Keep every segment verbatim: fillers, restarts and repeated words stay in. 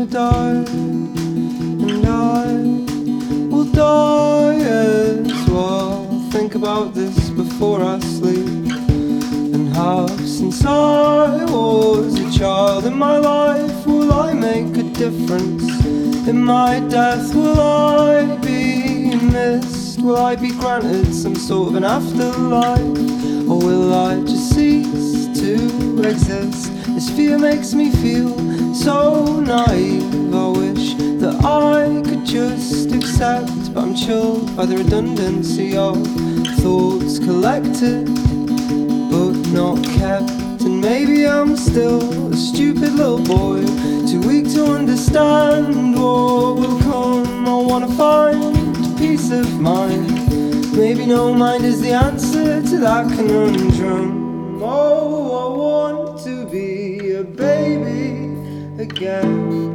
die, and I will die as well. Think about this before I sleep, and how since I was a child in my life will I make a difference? In my death will I be missed? Will I be granted some sort of an afterlife? Or will I just cease to exist? This fear makes me feel so naive. I wish that I could just accept, but I'm chilled by the redundancy of thoughts collected but not kept. And maybe I'm still a stupid little boy, too weak to understand what will come. I wanna find peace of mind. Maybe no mind is the answer to that conundrum. Oh, I want to be a baby again.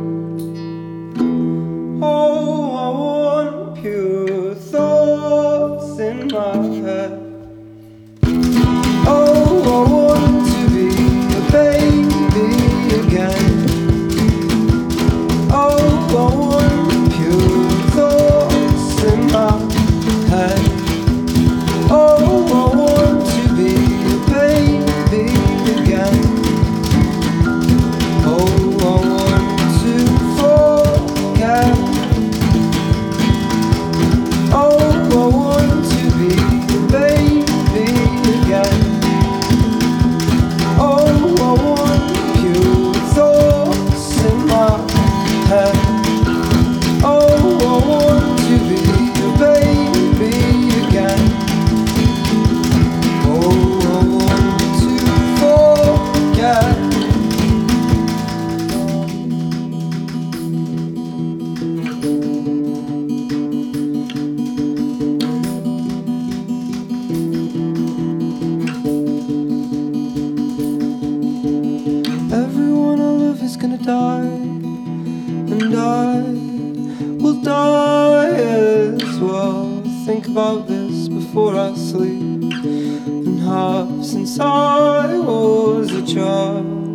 Oh, I want pure thoughts in my head. Oh, I want to be a baby again. Oh, I want pure thoughts in my head. Oh, I want to be a baby again. Oh, I want to forget. Oh, I want to be a baby again. Oh, I want pure thoughts in my head. Oh, I want to be a baby again. Oh, I want to forget. Everyone I love is gonna die, and I will die as well. Think about this before I sleep, and how since I was a child